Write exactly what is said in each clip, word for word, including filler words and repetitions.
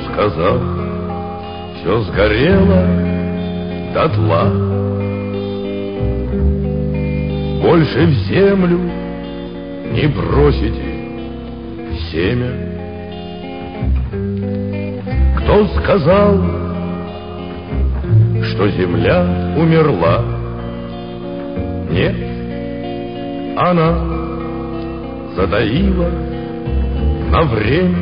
сказал, все сгорело дотла. Больше в землю не бросите семя. Кто сказал, что земля умерла? Нет, она затаила на время.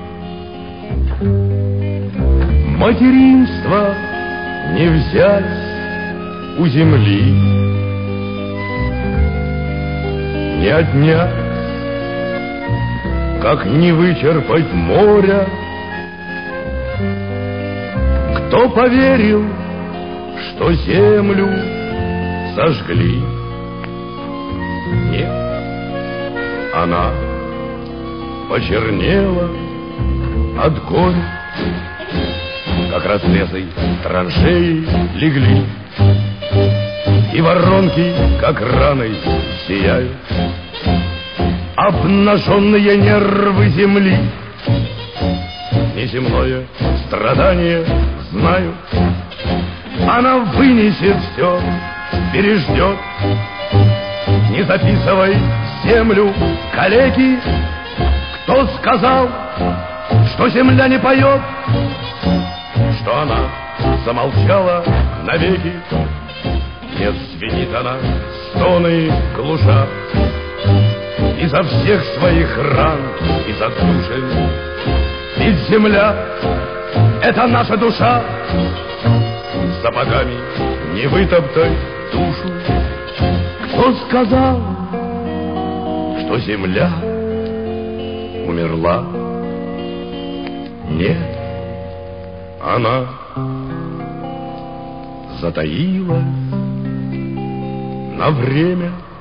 Материнство не взять у земли, не отнять, как не вычерпать моря. Кто поверил, что землю сожгли? Нет, она почернела от горя, как разрезы траншеи легли, и воронки, как раной, сияют. Обнаженные нервы земли неземное страдание знают. Она вынесет все, переждет. Не записывай землю, калеки. Кто сказал, что земля не поет? Что она замолчала навеки? Нет, звенит она, стоны глуша, изо всех своих ран, из отдушин. Ведь земля — это наша душа. Сапогами не вытоптать душу. Кто сказал, что земля умерла? Нет, она затаилась на время.